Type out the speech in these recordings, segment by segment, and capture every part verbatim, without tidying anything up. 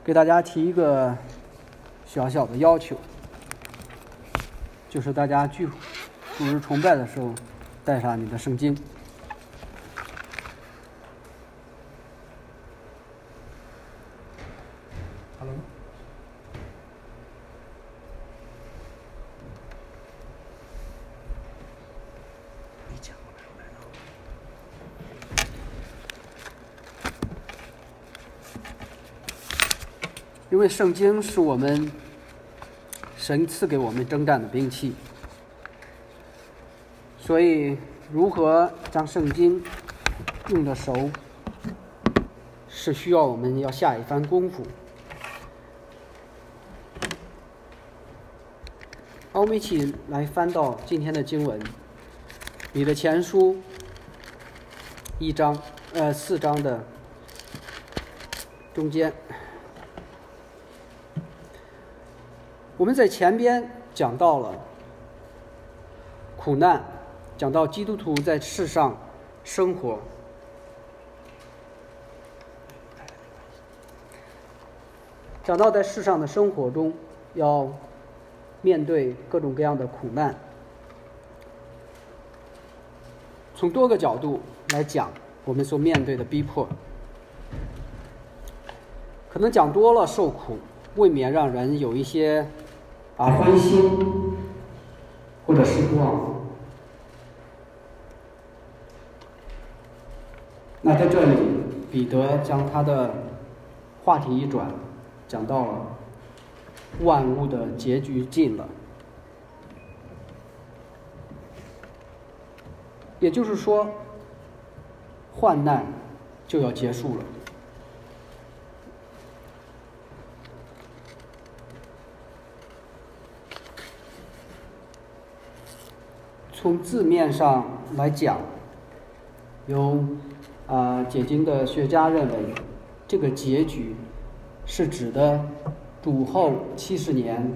给大家提一个小小的要求，就是大家聚主日崇拜的时候带上你的圣经。Hello。因为圣经是我们神赐给我们征战的兵器，所以如何将圣经用得熟，是需要我们要下一番功夫。我们一起来翻到今天的经文，彼得前书一章呃四章的中间。我们在前边讲到了苦难，讲到基督徒在世上生活，讲到在世上的生活中要面对各种各样的苦难，从多个角度来讲我们所面对的逼迫。可能讲多了受苦，未免让人有一些啊灰心或者失望。那在这里彼得将他的话题一转，讲到了万物的结局近了，也就是说患难就要结束了。从字面上来讲，有啊、呃、解经的学家认为，这个结局是指的主后七十年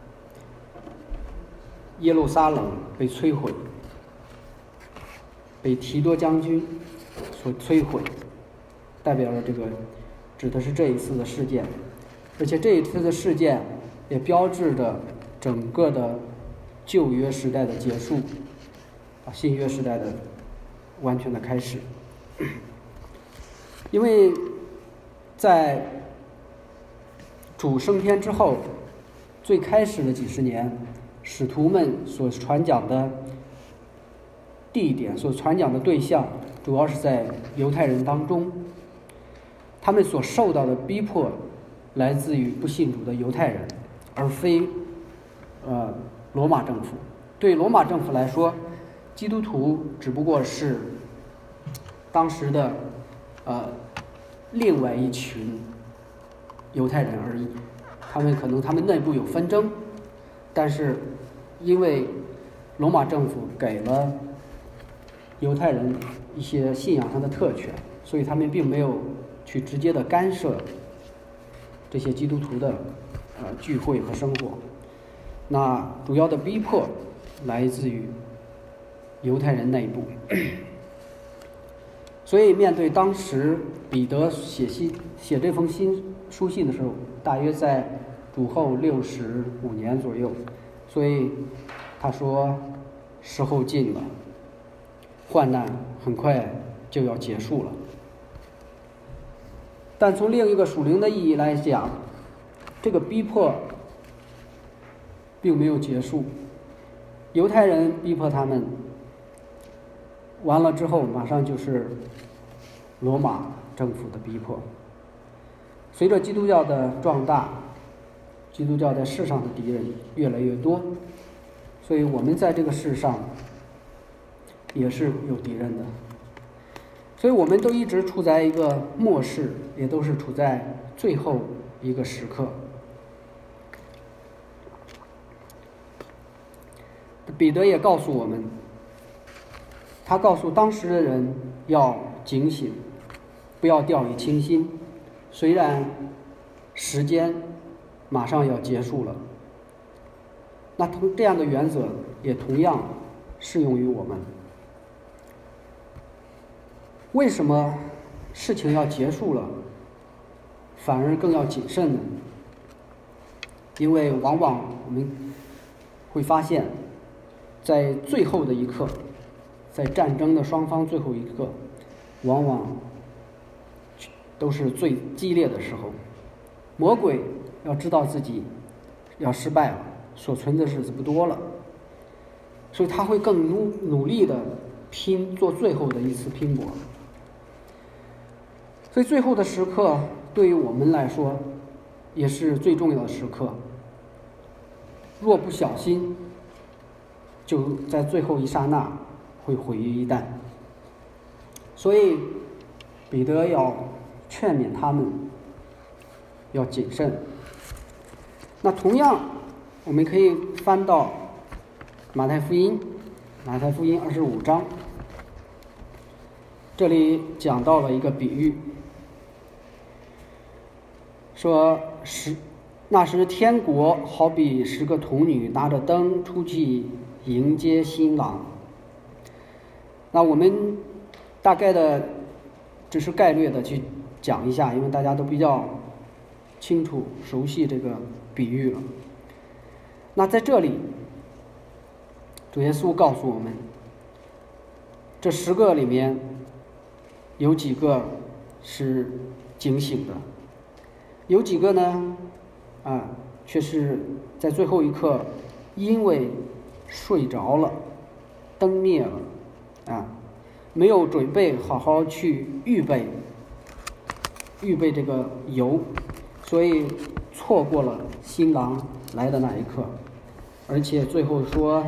耶路撒冷被摧毁，被提多将军所摧毁，代表了这个指的是这一次的事件，而且这一次的事件也标志着整个的旧约时代的结束，啊，新约时代的完全的开始。因为在主升天之后，最开始的几十年，使徒们所传讲的地点、所传讲的对象，主要是在犹太人当中。他们所受到的逼迫，来自于不信主的犹太人，而非呃罗马政府。对罗马政府来说，基督徒只不过是当时的呃另外一群犹太人而已。他们可能他们内部有纷争，但是因为罗马政府给了犹太人一些信仰上的特权，所以他们并没有去直接的干涉这些基督徒的呃聚会和生活。那主要的逼迫来自于犹太人内部。所以面对当时彼得写信写这封信书信的时候，大约在主后六十五年左右，所以他说时候近了，患难很快就要结束了。但从另一个属灵的意义来讲，这个逼迫并没有结束。犹太人逼迫他们完了之后，马上就是罗马政府的逼迫。随着基督教的壮大，基督教在世上的敌人越来越多，所以我们在这个世上也是有敌人的。所以我们都一直处在一个末世，也都是处在最后一个时刻。彼得也告诉我们，他告诉当时的人要警醒，不要掉以轻心。虽然时间马上要结束了，那同这样的原则也同样适用于我们。为什么事情要结束了， 反而更要谨慎呢？因为往往我们会发现，在最后的一刻，在战争的双方最后一刻，往往都是最激烈的时候。魔鬼要知道自己要失败了，所存的日子不多了，所以他会更努努力的拼，做最后的一次拼搏。所以最后的时刻对于我们来说也是最重要的时刻，若不小心就在最后一刹那会毁于一旦。所以彼得要劝勉他们要谨慎。那同样我们可以翻到马太福音，马太福音二十五章，这里讲到了一个比喻，说十那时天国好比十个童女拿着灯出去迎接新郎。那我们大概的只是概略的去讲一下，因为大家都比较清楚熟悉这个比喻了。那在这里主耶稣告诉我们，这十个里面有几个是警醒的，有几个呢啊却是在最后一刻因为睡着了，灯灭了啊，没有准备好好去预备预备这个油，所以错过了新郎来的那一刻。而且最后说，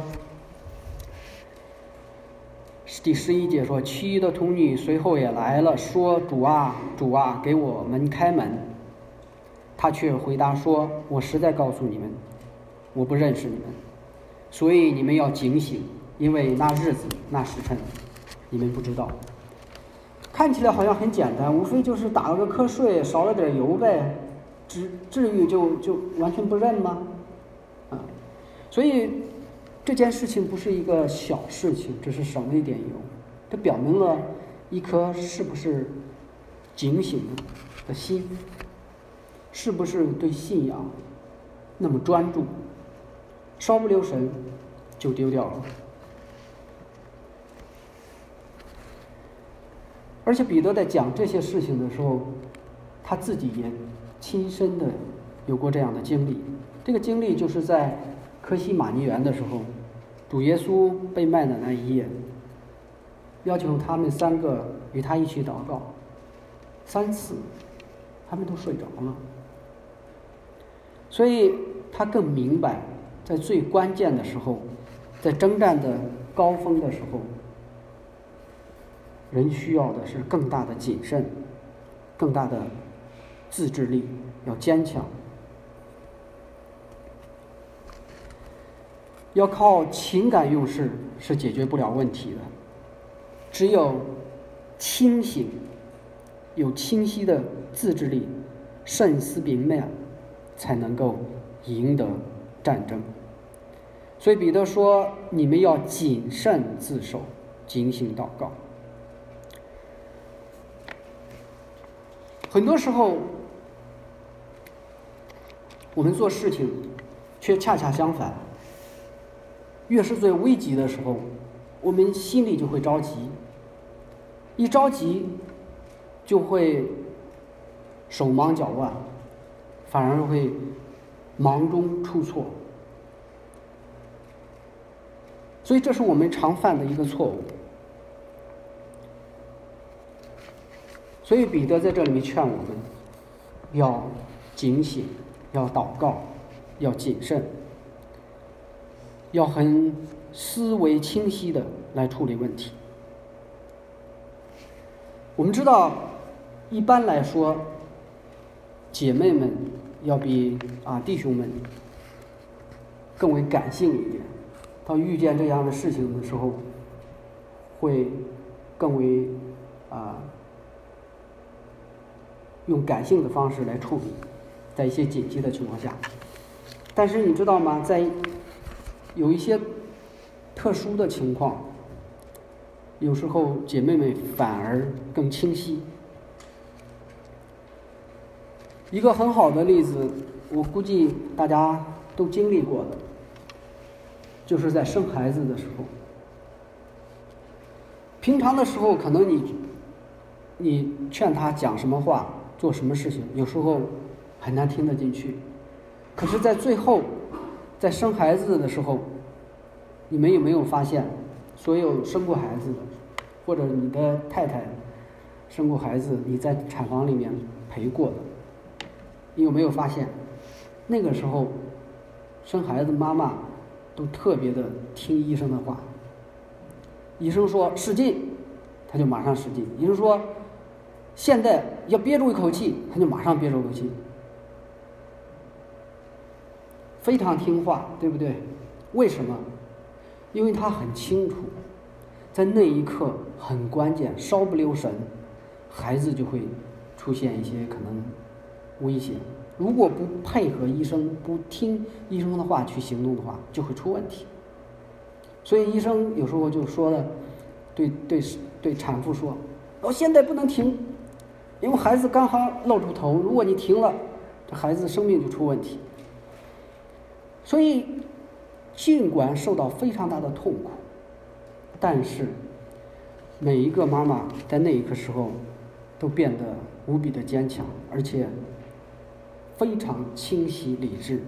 第十一节说，其余的童女随后也来了，说主啊主啊，给我们开门。他却回答说，我实在告诉你们，我不认识你们，所以你们要警醒，因为那日子那时辰你们不知道。看起来好像很简单，无非就是打了个瞌睡，少了点油呗，至至于就就完全不认吗？啊，所以这件事情不是一个小事情，只是省了一点油，这表明了一颗是不是警醒的心，是不是对信仰那么专注，稍不留神就丢掉了。而且彼得在讲这些事情的时候，他自己也亲身的有过这样的经历。这个经历就是在客西马尼园的时候，主耶稣被卖的那一夜，要求他们三个与他一起祷告，三次他们都睡着了。所以他更明白，在最关键的时候，在征战的高峰的时候，人需要的是更大的谨慎，更大的自制力，要坚强。要靠情感用事是解决不了问题的，只有清醒，有清晰的自制力，慎思明辨，才能够赢得战争。所以彼得说，你们要谨慎自守，警醒祷告。很多时候我们做事情却恰恰相反，越是最危急的时候，我们心里就会着急，一着急就会手忙脚乱，反而会忙中出错。所以这是我们常犯的一个错误。所以彼得在这里面劝我们要警醒，要祷告，要谨慎，要很思维清晰的来处理问题。我们知道一般来说姐妹们要比啊弟兄们更为感性一点，到遇见这样的事情的时候会更为啊用感性的方式来处理，在一些紧急的情况下。但是你知道吗，在有一些特殊的情况，有时候姐妹们反而更清晰。 一个很好的例子，我估计大家都经历过的，就是在生孩子的时候。平常的时候，可能你你劝他讲什么话，做什么事情，有时候很难听得进去。可是在最后，在生孩子的时候，你们有没有发现，所有生过孩子的，或者你的太太生过孩子，你在产房里面陪过的，你有没有发现，那个时候生孩子妈妈都特别的听医生的话。医生说使劲，他就马上使劲；医生说现在要憋住一口气，他就马上憋住一口气，非常听话，对不对？为什么？因为他很清楚，在那一刻很关键，稍不留神，孩子就会出现一些可能危险。如果不配合医生，不听医生的话去行动的话，就会出问题。所以医生有时候就说了，对对对产妇说：“哦，现在不能停，因为孩子刚好露出头，如果你停了，这孩子生命就出问题。”所以，尽管受到非常大的痛苦，但是每一个妈妈在那一刻时候都变得无比的坚强，而且非常清晰理智。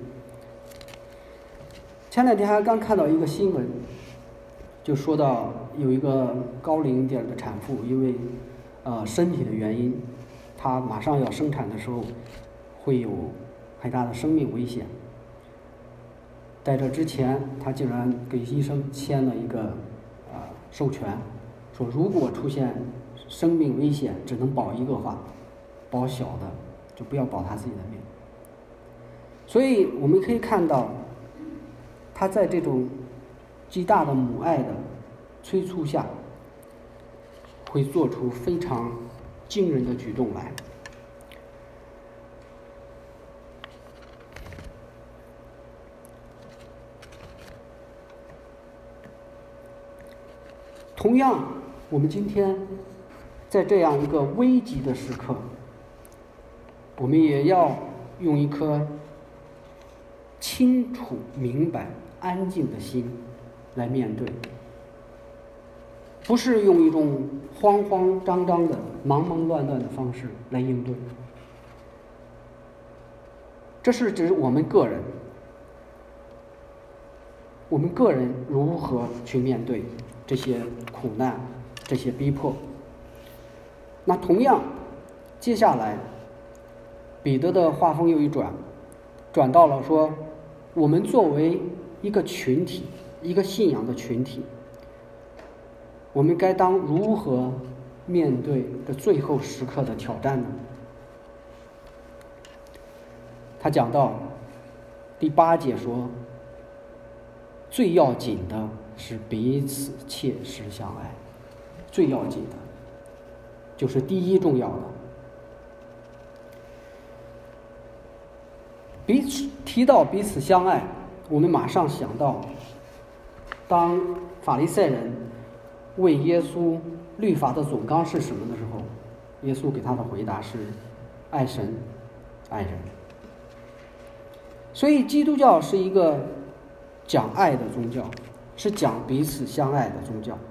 前两天还刚看到一个新闻，就说到有一个高龄点的产妇，因为呃身体的原因，她马上要生产的时候会有很大的生命危险。在这之前，她竟然给医生签了一个呃授权，说如果出现生命危险，只能保一个话，保小的，就不要保她自己的命。所以我们可以看到，她在这种极大的母爱的催促下，会做出非常惊人的举动来。同样，我们今天在这样一个危急的时刻，我们也要用一颗清楚、明白、安静的心来面对，不是用一种慌慌张张的、忙忙乱乱的方式来应对。这是指我们个人，我们个人如何去面对这些苦难、这些逼迫。那同样，接下来彼得的话锋又一转，转到了说，我们作为一个群体，一个信仰的群体，我们该当如何面对这最后时刻的挑战呢？他讲到第八节说，最要紧的是彼此切实相爱，最要紧的就是第一重要的。彼此提到彼此相爱，我们马上想到，当法利赛人问耶稣律法的总纲是什么的时候，耶稣给他的回答是爱神爱人。所以基督教是一个讲爱的宗教，是讲彼此相爱的宗教。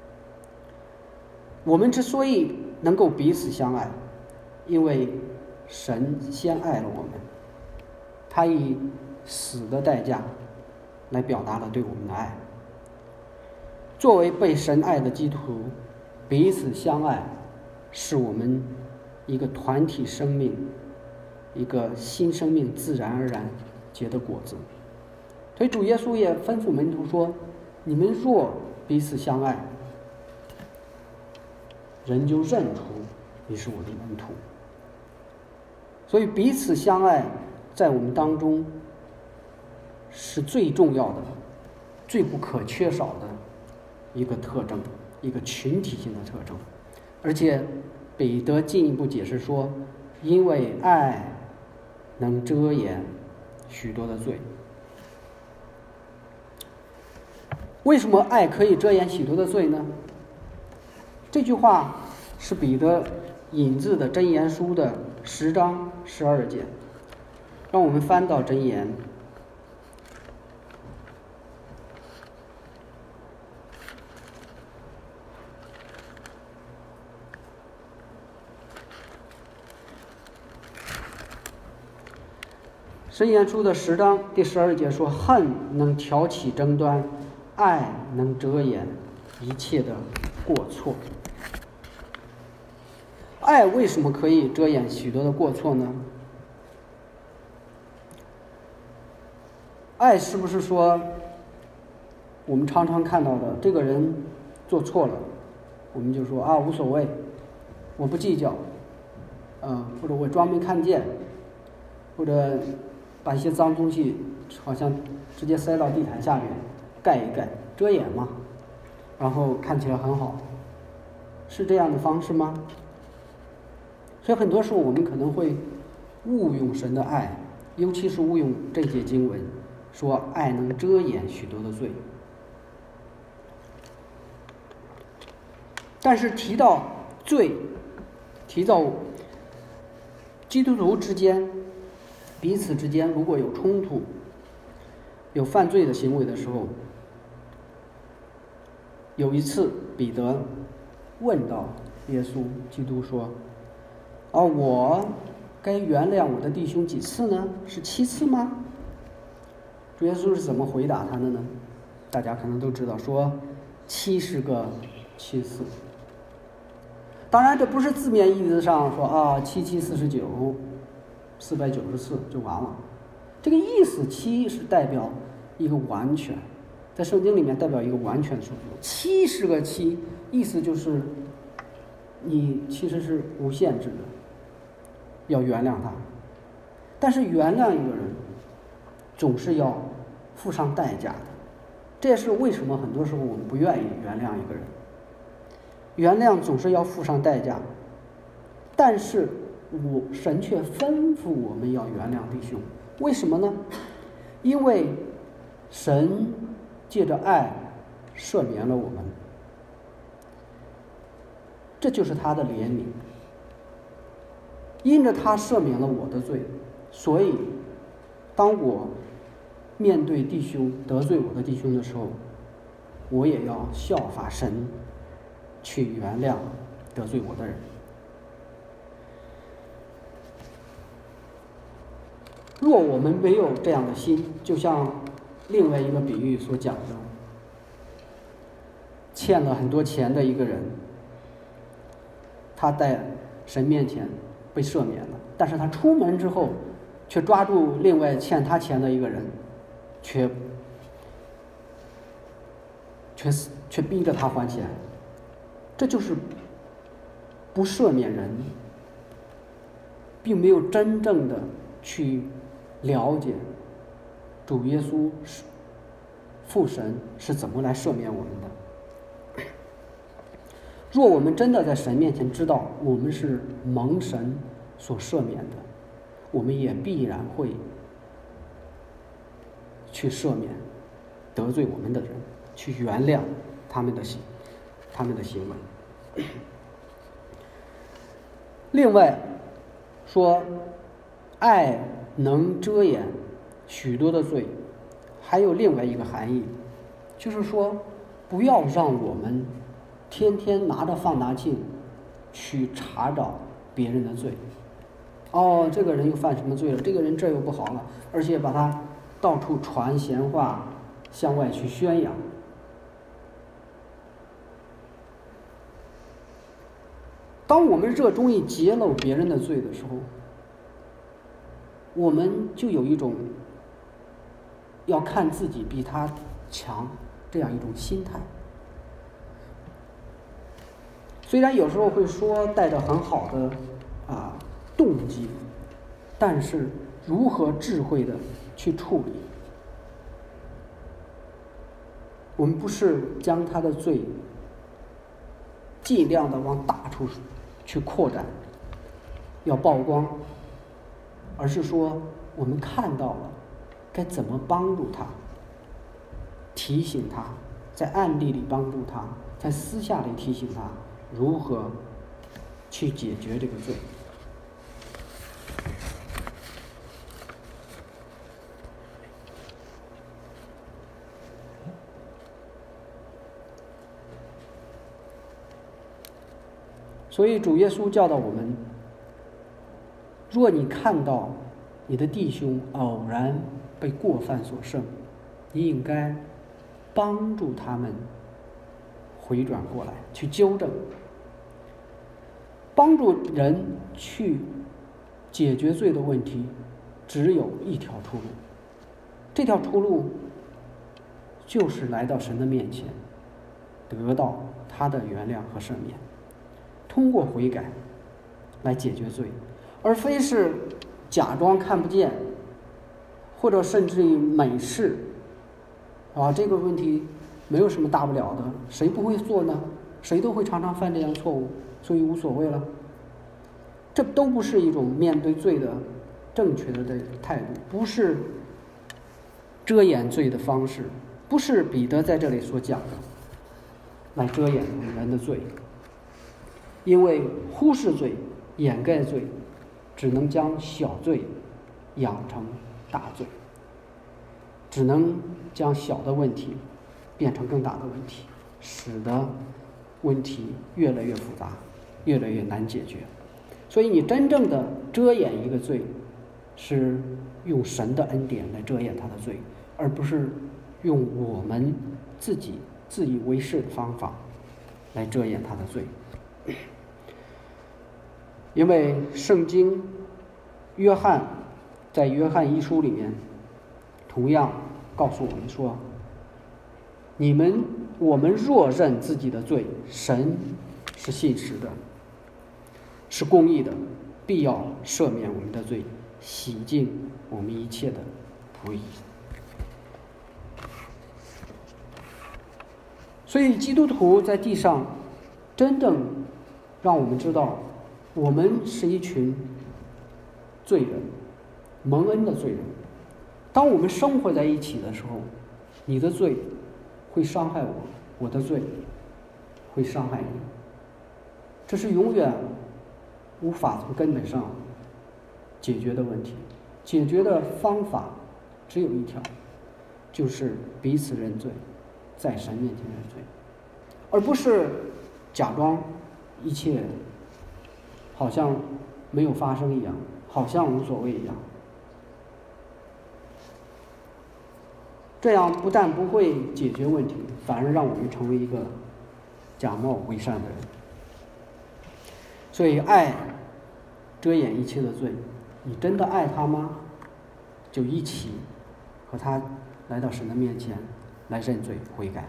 我们之所以能够彼此相爱，因为神先爱了我们，他以死的代价来表达了对我们的爱。作为被神爱的基督徒，彼此相爱是我们一个团体生命，一个新生命自然而然结的果子。所以主耶稣也吩咐门徒说，你们若彼此相爱，人就认出你是我的门徒。所以彼此相爱在我们当中是最重要的、最不可缺少的一个特征，一个群体性的特征。而且彼得进一步解释说，因为爱能遮掩许多的罪。为什么爱可以遮掩许多的罪呢？这句话是彼得引自的箴言书的十章十二节。让我们翻到箴言。箴言书的十章第十二节说：恨能挑起争端，爱能遮掩一切的过错。爱为什么可以遮掩许多的过错呢？爱是不是说我们常常看到的，这个人做错了，我们就说啊无所谓，我不计较，呃，或者我装没看见，或者把一些脏东西好像直接塞到地毯下面盖一盖，遮掩嘛，然后看起来很好，是这样的方式吗？所以很多时候我们可能会误用神的爱，尤其是误用这节经文说爱能遮掩许多的罪。但是提到罪，提到基督徒之间彼此之间如果有冲突，有犯罪的行为的时候，有一次彼得问到耶稣基督说：啊，我该原谅我的弟兄几次呢？是七次吗？主耶稣是怎么回答他的呢？大家可能都知道，说七十个七次。当然这不是字面意思上说啊七七四十九四百九十四就完了，这个意思七是代表一个完全，在圣经里面代表一个完全数字。七十个七意思就是你其实是无限制的要原谅他，但是原谅一个人总是要付上代价的，这也是为什么很多时候我们不愿意原谅一个人。原谅总是要付上代价，但是我神却吩咐我们要原谅弟兄，为什么呢？因为神借着爱赦免了我们，这就是他的怜悯。因着他赦免了我的罪，所以当我面对弟兄得罪我的弟兄的时候，我也要效法神去原谅得罪我的人。若我们没有这样的心，就像另外一个比喻所讲的，欠了很多钱的一个人，他在神面前被赦免了，但是他出门之后却抓住另外欠他钱的一个人，却却却逼着他还钱，这就是不赦免人，并没有真正的去了解主耶稣是父神是怎么来赦免我们的。若我们真的在神面前知道我们是蒙神所赦免的，我们也必然会去赦免得罪我们的人，去原谅他们的行他们的行为。另外说爱能遮掩许多的罪，还有另外一个含义，就是说不要让我们天天拿着放大镜去查找别人的罪。哦，这个人又犯什么罪了，这个人这又不好了，而且把他到处传闲话向外去宣扬。当我们热衷于揭露别人的罪的时候，我们就有一种要看自己比他强这样一种心态。虽然有时候会说带着很好的啊动机，但是如何智慧的去处理，我们不是将他的罪尽量的往大处去扩展，要曝光，而是说我们看到了该怎么帮助他，提醒他，在暗地里帮助他，在私下里提醒他如何去解决这个罪。 所以主耶稣教导我们，若你看到你的弟兄偶然被过犯所胜，你应该帮助他们回转过来，去纠正。帮助人去解决罪的问题，只有一条出路，这条出路就是来到神的面前，得到他的原谅和赦免，通过悔改来解决罪，而非是假装看不见，或者甚至于美式啊，这个问题没有什么大不了的，谁不会做呢？谁都会常常犯这样错误，所以无所谓了。这都不是一种面对罪的正确的态度，不是遮掩罪的方式，不是彼得在这里所讲的来遮掩人的罪。因为忽视罪、掩盖罪，只能将小罪养成大罪，只能将小的问题变成更大的问题，使得问题越来越复杂，越来越难解决。所以你真正的遮掩一个罪，是用神的恩典来遮掩他的罪，而不是用我们自己自以为是的方法来遮掩他的罪。因为圣经约翰在约翰一书里面同样告诉我们说，你们我们若认自己的罪，神是信实的，是公义的，必要赦免我们的罪，洗净我们一切的不义。所以基督徒在地上真正让我们知道，我们是一群罪人，蒙恩的罪人。当我们生活在一起的时候，你的罪会伤害我，我的罪会伤害你，这是永远无法从根本上解决的问题。解决的方法只有一条，就是彼此认罪，在神面前认罪，而不是假装一切好像没有发生一样，好像无所谓一样。这样不但不会解决问题，反而让我们成为一个假冒伪善的人。所以爱遮掩一切的罪，你真的爱他吗？就一起和他来到神的面前来认罪悔改。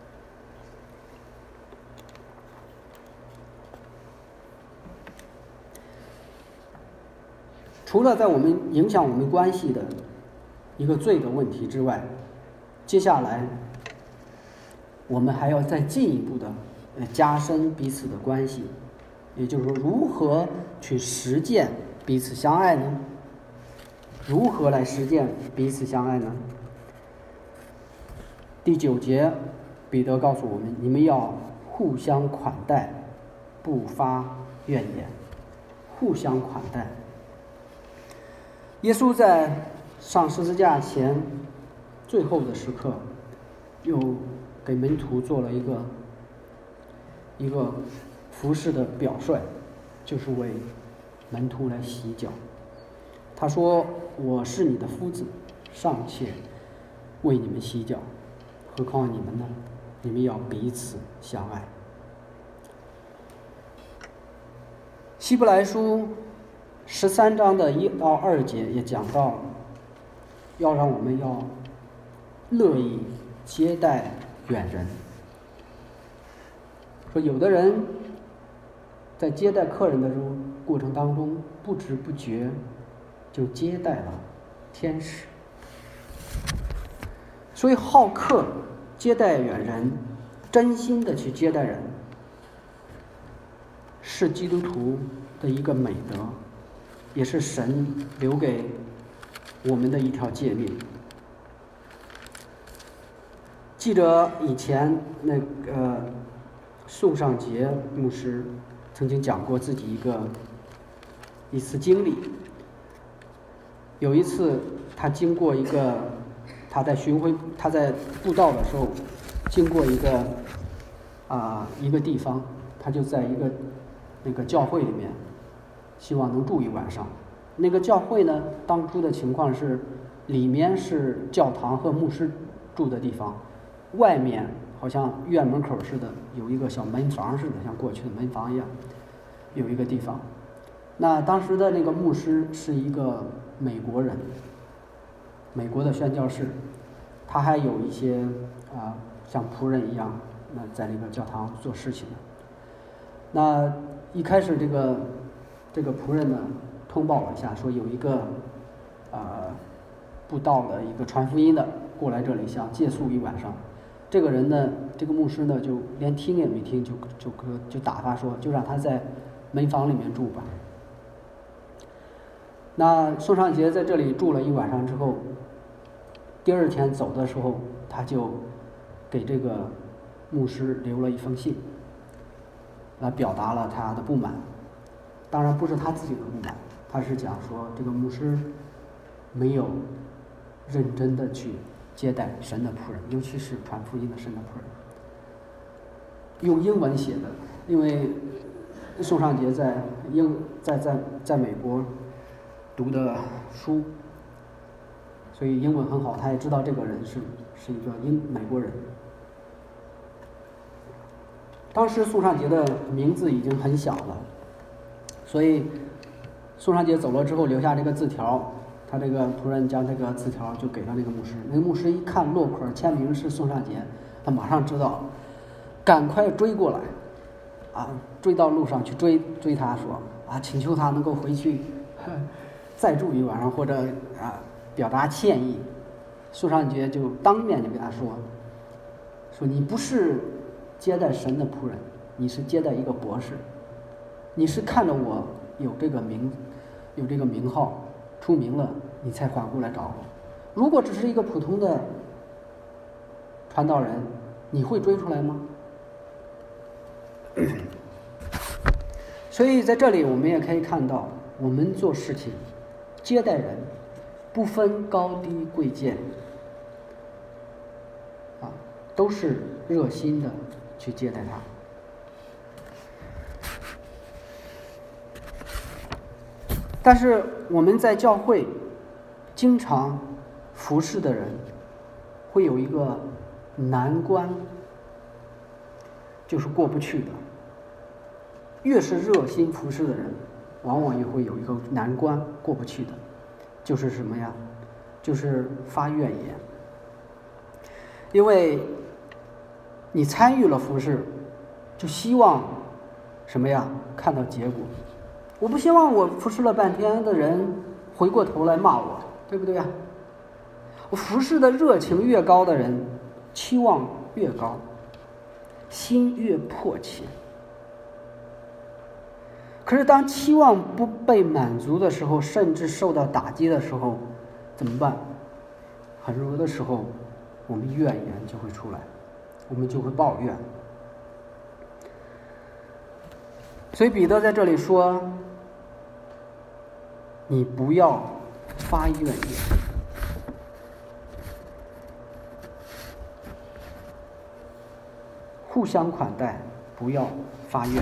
除了在我们影响我们关系的一个罪的问题之外，接下来我们还要再进一步的加深彼此的关系，也就是说，如何去实践彼此相爱呢？如何来实践彼此相爱呢？第九节，彼得告诉我们，你们要互相款待，不发怨言。互相款待。耶稣在上十字架前最后的时刻，又给门徒做了一个一个服事的表率，就是为门徒来洗脚。他说：“我是你的夫子，尚且为你们洗脚，何况你们呢？你们要彼此相爱。”希伯来书十三章的一到二节也讲到，要让我们要乐意接待远人。说有的人在接待客人的过程当中，不知不觉就接待了天使。所以好客接待远人，真心的去接待人，是基督徒的一个美德，也是神留给我们的一条诫命。记得以前那个宋尚杰牧师曾经讲过自己一个一次经历。有一次他经过一个他在巡回他在布道的时候，经过一个啊、呃、一个地方，他就在一个那个教会里面，希望能住一晚上。那个教会呢，当初的情况是，里面是教堂和牧师住的地方，外面好像院门口似的，有一个小门房似的，像过去的门房一样，有一个地方。那当时的那个牧师是一个美国人，美国的宣教士，他还有一些啊、像仆人一样，那在那个教堂做事情的。那一开始这个这个仆人呢，通报了一下，说有一个呃布道的一个传福音的过来这里想借宿一晚上。这个人呢，这个牧师呢，就连听也没听，就就就打发说，就让他在门房里面住吧。那宋尚杰在这里住了一晚上之后，第二天走的时候，他就给这个牧师留了一封信，来表达了他的不满。当然不是他自己的不满，他是讲说这个牧师没有认真的去接待神的仆人，尤其是传福音的神的仆人。用英文写的，因为宋尚杰在英在在在美国读的书，所以英文很好，他也知道这个人是是一个英美国人。当时宋尚杰的名字已经很小了，所以宋尚杰走了之后留下这个字条，他这个仆人将这个字条就给了那个牧师。那个牧师一看落款签名是宋尚杰，他马上知道，赶快追过来，啊，追到路上去追追他说啊，请求他能够回去再住一晚上，或者啊表达歉意。宋尚杰就当面就跟他说，说你不是接待神的仆人，你是接待一个博士，你是看着我有这个名有这个名号出名了，你才缓过来找我。如果只是一个普通的传道人，你会追出来吗？所以在这里我们也可以看到，我们做事情接待人不分高低贵贱啊，都是热心的去接待他。但是我们在教会经常服侍的人会有一个难关，就是过不去的。越是热心服侍的人，往往也会有一个难关过不去的，就是什么呀？就是发怨言。因为你参与了服侍，就希望什么呀？看到结果。我不希望我服侍了半天的人回过头来骂我，对不对呀？我服侍的热情越高的人，期望越高，心越迫切。可是当期望不被满足的时候，甚至受到打击的时候，怎么办？很多的时候我们怨言就会出来，我们就会抱怨。所以彼得在这里说，你不要发怨言，互相款待，不要发怨言。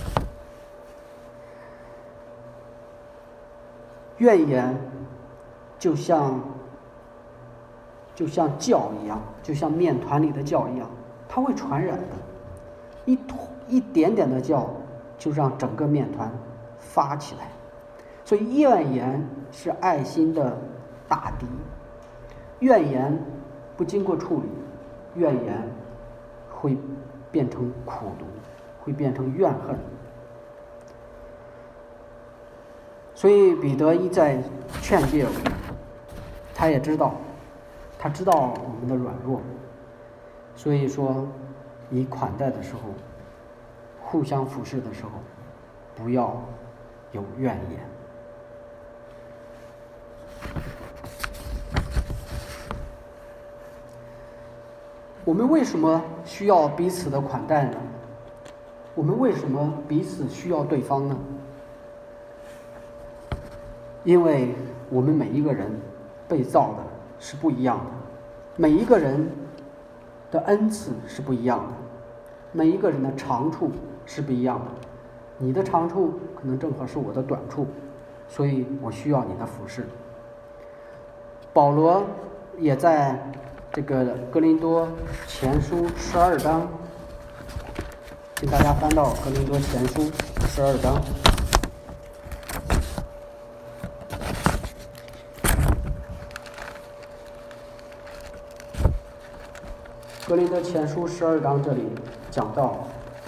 怨言就像就像酵一样，就像面团里的酵一样，它会传染的。一一点点的酵就让整个面团发起来。所以怨言是爱心的大敌，怨言不经过处理，怨言会变成苦毒，会变成怨恨。所以彼得一再劝诫我们，他也知道，他知道我们的软弱，所以说，你款待的时候，互相服侍的时候，不要有怨言。我们为什么需要彼此的款待呢？我们为什么彼此需要对方呢？因为我们每一个人被造的是不一样的，每一个人的恩赐是不一样的，每一个人的长处是不一样的， 你的长处可能正好是我的短处，所以我需要你的服侍。保罗也在这个哥林多前书十二章，请大家翻到哥林多前书十二章。哥林多前书十二章这里讲到，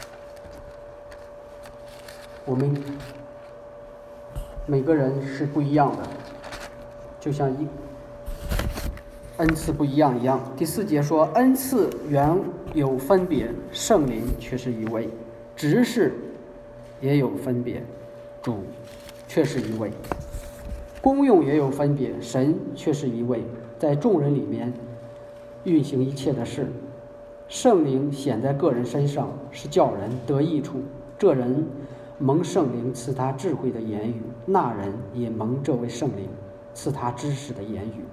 我们每个人是不一样的，就像一恩赐不一样一样。第四节说，恩赐原有分别，圣灵却是一位；执事也有分别，主却是一位；功用也有分别，神却是一位，在众人里面运行一切的事。圣灵显在个人身上，是叫人得益处。这人蒙圣灵赐他智慧的言语，那人也蒙这位圣灵赐他知识的言语。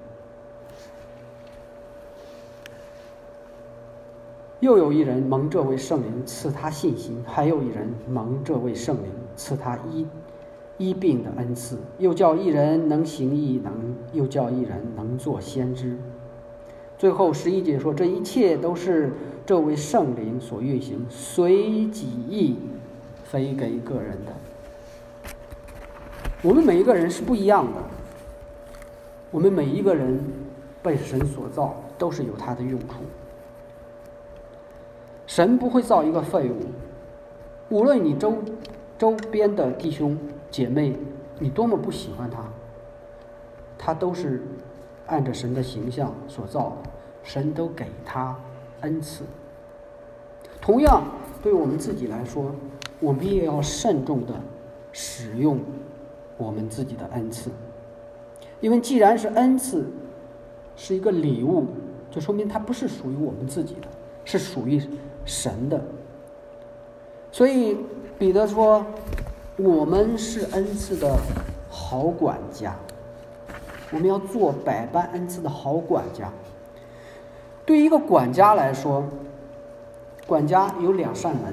又有一人蒙这位圣灵赐他信心，还有一人蒙这位圣灵赐他医医病的恩赐，又叫一人能行异能，又叫一人能做先知。最后十一节说，这一切都是这位圣灵所运行，随己意，非给个人的。我们每一个人是不一样的，我们每一个人被神所造，都是有他的用处。神不会造一个废物，无论你周周边的弟兄姐妹，你多么不喜欢他，他都是按着神的形象所造的，神都给他恩赐。同样对我们自己来说，我们也要慎重的使用我们自己的恩赐，因为既然是恩赐，是一个礼物，就说明它不是属于我们自己的，是属于神的。所以彼得说，我们是恩赐的好管家，我们要做百般恩赐的好管家。对于一个管家来说，管家有两扇门，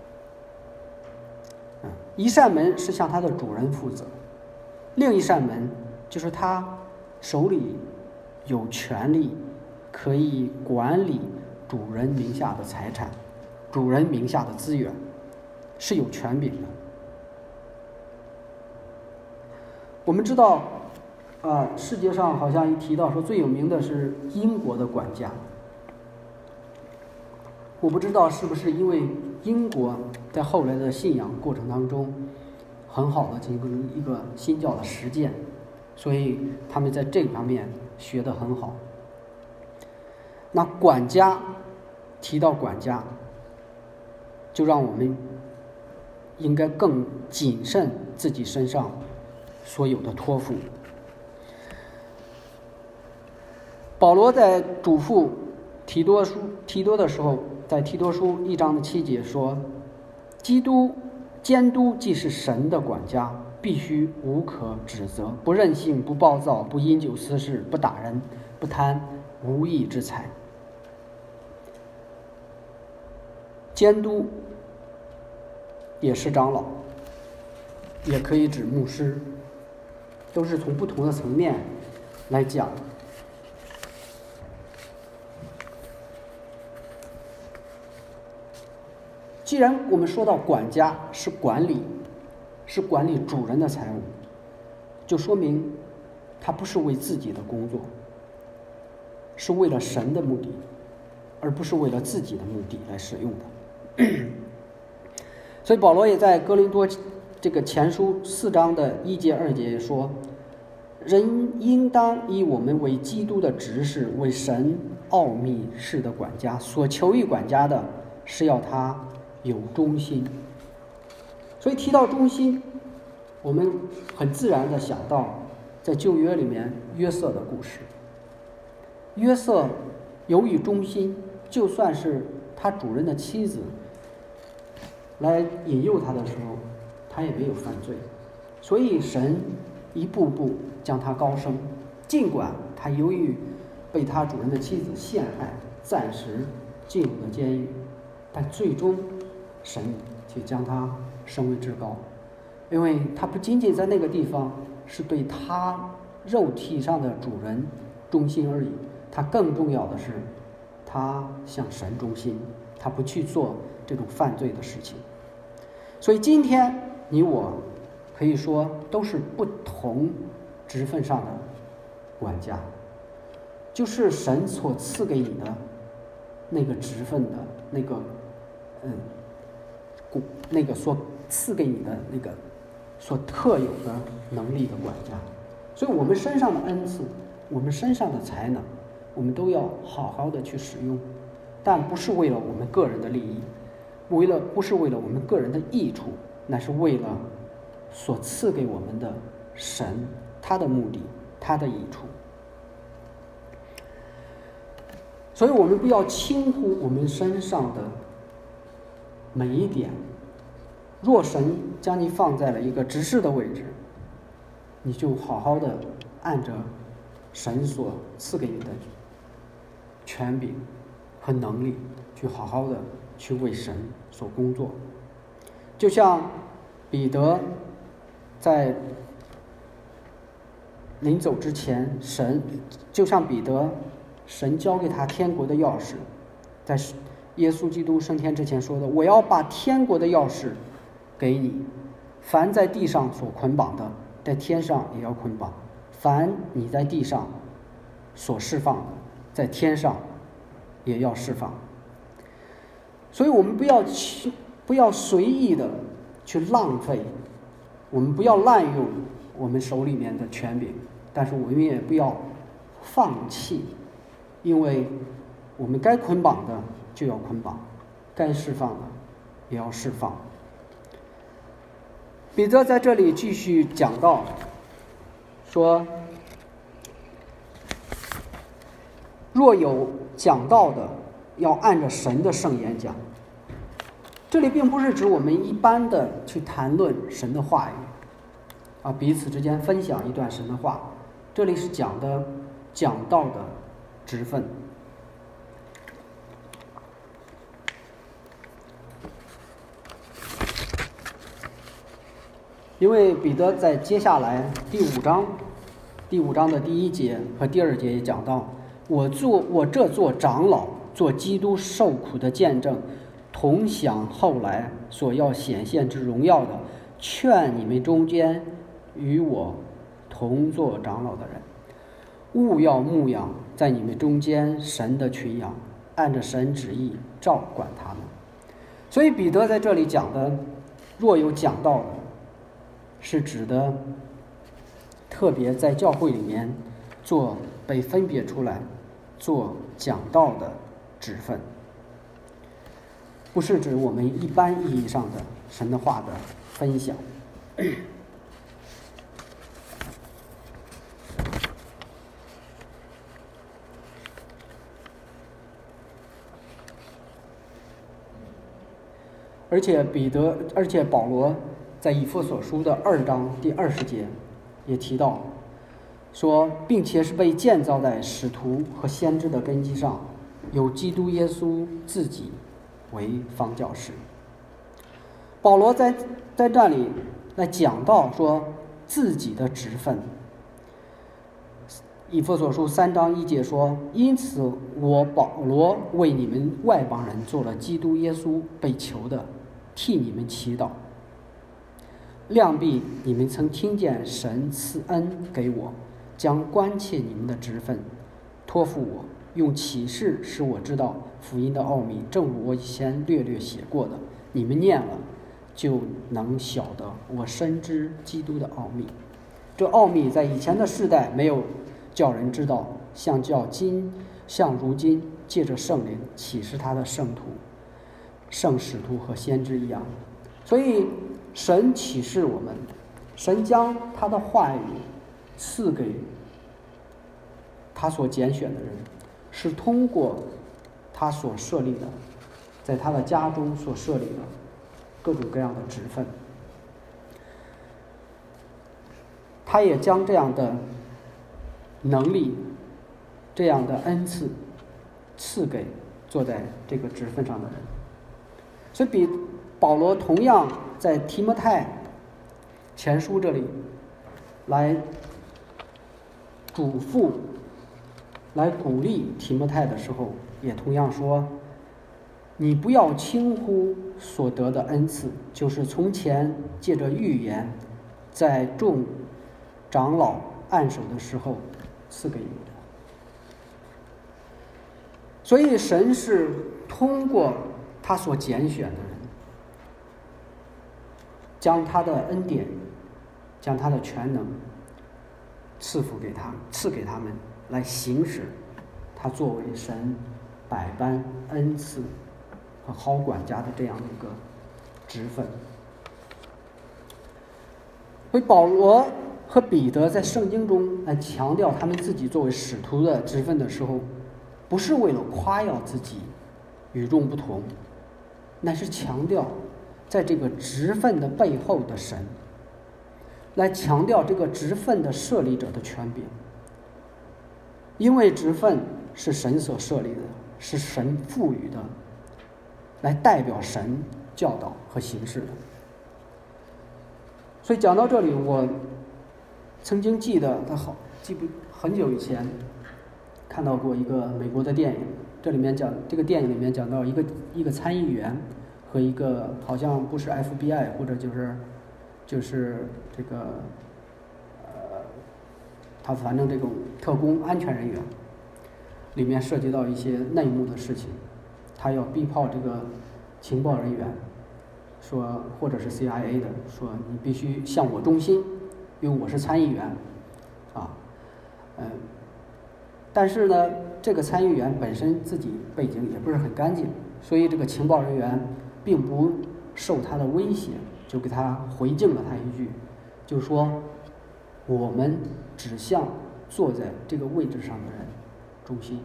一扇门是向他的主人负责，另一扇门就是他手里有权利可以管理主人名下的财产，主人名下的资源，是有权柄的。我们知道啊、呃，世界上好像一提到说最有名的是英国的管家。我不知道是不是因为英国在后来的信仰过程当中很好的进行一个新教的实践，所以他们在这方面学得很好。那管家，提到管家，就让我们应该更谨慎自己身上所有的托付。保罗在嘱咐提多书提多的时候，在提多书一章的七节说，基督监督既是神的管家，必须无可指责，不任性，不暴躁，不因酒滋事，不打人，不贪无义之财。监督也是长老，也可以指牧师，都是从不同的层面来讲。既然我们说到管家是管理，是管理主人的财物，就说明他不是为自己的工作，是为了神的目的，而不是为了自己的目的来使用的。所以保罗也在哥林多这个前书四章的一节二节说，人应当以我们为基督的执事，为神奥秘事的管家，所求于管家的是要他有忠心。所以提到忠心，我们很自然的想到在旧约里面约瑟的故事。约瑟由于忠心，就算是他主人的妻子来引诱他的时候，他也没有犯罪。所以神一步步将他高升，尽管他由于被他主人的妻子陷害，暂时进入了监狱，但最终神却将他升为至高，因为他不仅仅在那个地方是对他肉体上的主人忠心而已，他更重要的是他向神忠心，他不去做这种犯罪的事情。所以今天你我可以说都是不同职分上的管家，就是神所赐给你的那个职分的那个嗯那个所赐给你的那个所特有的能力的管家。所以我们身上的恩赐，我们身上的才能，我们都要好好的去使用，但不是为了我们个人的利益，为了不是为了我们个人的益处，那是为了所赐给我们的神他的目的，他的益处。所以我们不要轻忽我们身上的每一点。若神将你放在了一个执事的位置，你就好好的按着神所赐给你的权柄和能力，去好好的去为神所工作。就像彼得在临走之前，神就像彼得神交给他天国的钥匙，在耶稣基督升天之前说的，我要把天国的钥匙给你，凡在地上所捆绑的，在天上也要捆绑；凡你在地上所释放的，在天上也要释放。所以我们不要去不要随意的去浪费，我们不要滥用我们手里面的权柄，但是我们也不要放弃，因为我们该捆绑的就要捆绑，该释放的也要释放。彼得在这里继续讲到说，若有讲道的，要按着神的圣言讲。这里并不是指我们一般的去谈论神的话语啊，彼此之间分享一段神的话，这里是讲的讲道的职分。因为彼得在接下来第五章第五章的第一节和第二节也讲到，我做我这做长老，做基督受苦的见证，同享后来所要显现之荣耀的，劝你们中间与我同做长老的人，务要牧养在你们中间神的群羊，按着神旨意照管他们。所以彼得在这里讲的，若有讲道的，是指的特别在教会里面做被分别出来做讲道的职分，不是指我们一般意义上的神的话的分享。而且彼得，而且保罗在以弗所书的二章第二十节也提到说，并且是被建造在使徒和先知的根基上，有基督耶稣自己为方教师。保罗在在这里来讲到说自己的职分。以弗所书三章一节说，因此我保罗为你们外邦人做了基督耶稣被囚的，替你们祈祷。量必你们曾听见神赐恩给我，将关切你们的职分托付我，用启示使我知道福音的奥秘，正如我以前略略写过的，你们念了就能晓得我深知基督的奥秘。这奥秘在以前的世代没有叫人知道，像叫今像如今借着圣灵启示他的圣徒、圣使徒和先知一样。所以神启示我们，神将他的话语赐给他所拣选的人，是通过他所设立的，在他的家中所设立的各种各样的职分。他也将这样的能力、这样的恩赐赐给坐在这个职分上的人。所以比保罗同样在提摩太前书这里来嘱咐、来鼓励提摩太的时候，也同样说：你不要轻忽所得的恩赐，就是从前借着预言，在众长老按手的时候赐给你的。所以神是通过他所拣选的人，将他的恩典，将他的全能赐福给他，赐给他们，来行使他作为神百般恩赐和好管家的这样的一个职分。所以保罗和彼得在圣经中来强调他们自己作为使徒的职分的时候，不是为了夸耀自己与众不同，乃是强调在这个职分的背后的神，来强调这个职分的设立者的权柄。因为职分是神所设立的，是神赋予的，来代表神教导和行事的。所以讲到这里，我曾经记得他好记不很久以前看到过一个美国的电影，这里面讲这个电影里面讲到一个一个参议员和一个好像不是 F B I 或者就是就是这个呃他反正这种特工安全人员，里面涉及到一些内幕的事情，他要逼迫这个情报人员说，或者是 C I A 的说，你必须向我忠心，因为我是参议员啊，嗯。但是呢，这个参议员本身自己背景也不是很干净，所以这个情报人员并不受他的威胁，就给他回敬了他一句，就说我们只向坐在这个位置上的人忠心，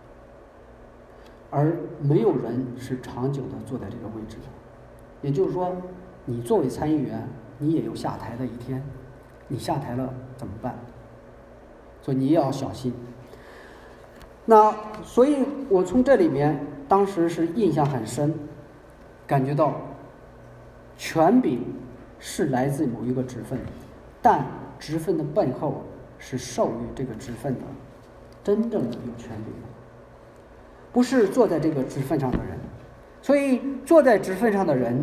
而没有人是长久的坐在这个位置的。也就是说，你作为参议员，你也有下台的一天，你下台了怎么办？所以你也要小心。那所以我从这里面当时是印象很深，感觉到权柄是来自某一个职分，但职分的背后是授予这个职分的真正的有权柄的，不是坐在这个职分上的人。所以坐在职分上的人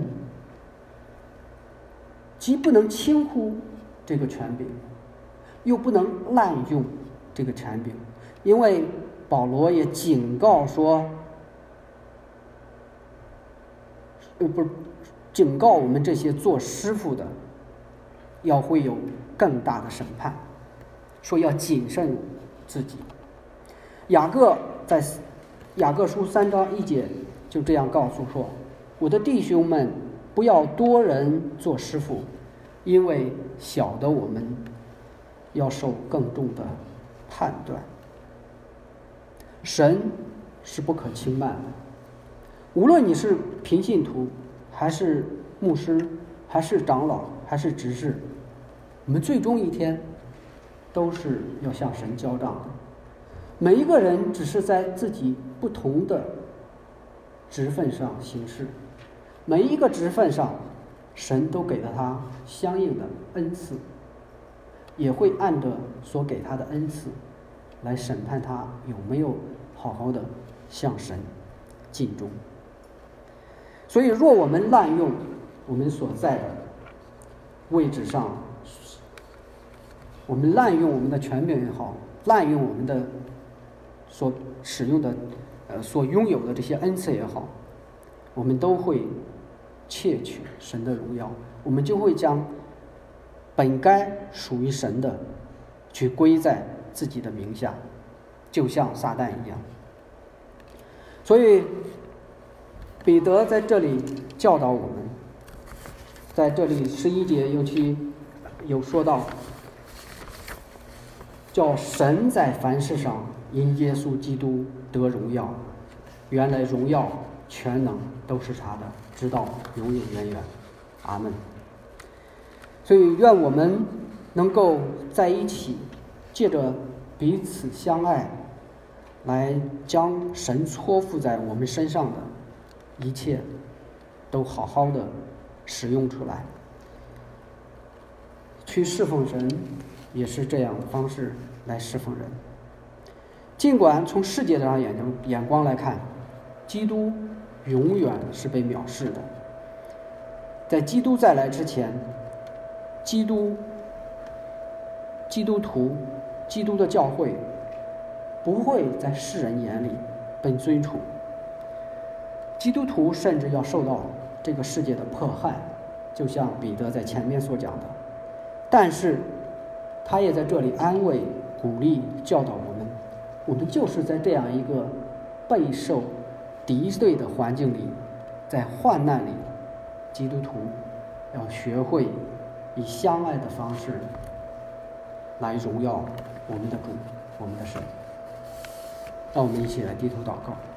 既不能轻忽这个权柄，又不能滥用这个权柄，因为保罗也警告说，呃，不是警告我们这些做师傅的，要会有更大的审判，说要谨慎自己。雅各在雅各书三章一节就这样告诉说：我的弟兄们，不要多人做师傅，因为小的我们要受更重的判断。神是不可轻慢的，无论你是平信徒，还是牧师，还是长老，还是执事，我们最终一天都是要向神交账的。每一个人只是在自己不同的职分上行事，每一个职分上，神都给了他相应的恩赐，也会按着所给他的恩赐来审判他有没有好好的向神尽忠。所以若我们滥用我们所在的位置上，我们滥用我们的权柄也好，滥用我们的所使用的呃所拥有的这些恩赐也好，我们都会窃取神的荣耀，我们就会将本该属于神的去归在自己的名下，就像撒旦一样。所以彼得在这里教导我们，在这里十一节尤其有说到，叫神在凡事上因耶稣基督得荣耀，原来荣耀全能都是他的，直到永永远远。阿们。所以愿我们能够在一起，借着彼此相爱，来将神托付在我们身上的一切都好好的使用出来。去侍奉神也是这样的方式来侍奉人。尽管从世界上眼睛眼光来看，基督永远是被藐视的。在基督再来之前，基督基督徒基督的教会不会在世人眼里被尊崇，基督徒甚至要受到这个世界的迫害，就像彼得在前面所讲的。但是他也在这里安慰鼓励教导我们，我们就是在这样一个备受敌对的环境里，在患难里，基督徒要学会以相爱的方式来荣耀我们的主，我们的神。让我们一起来低头祷告。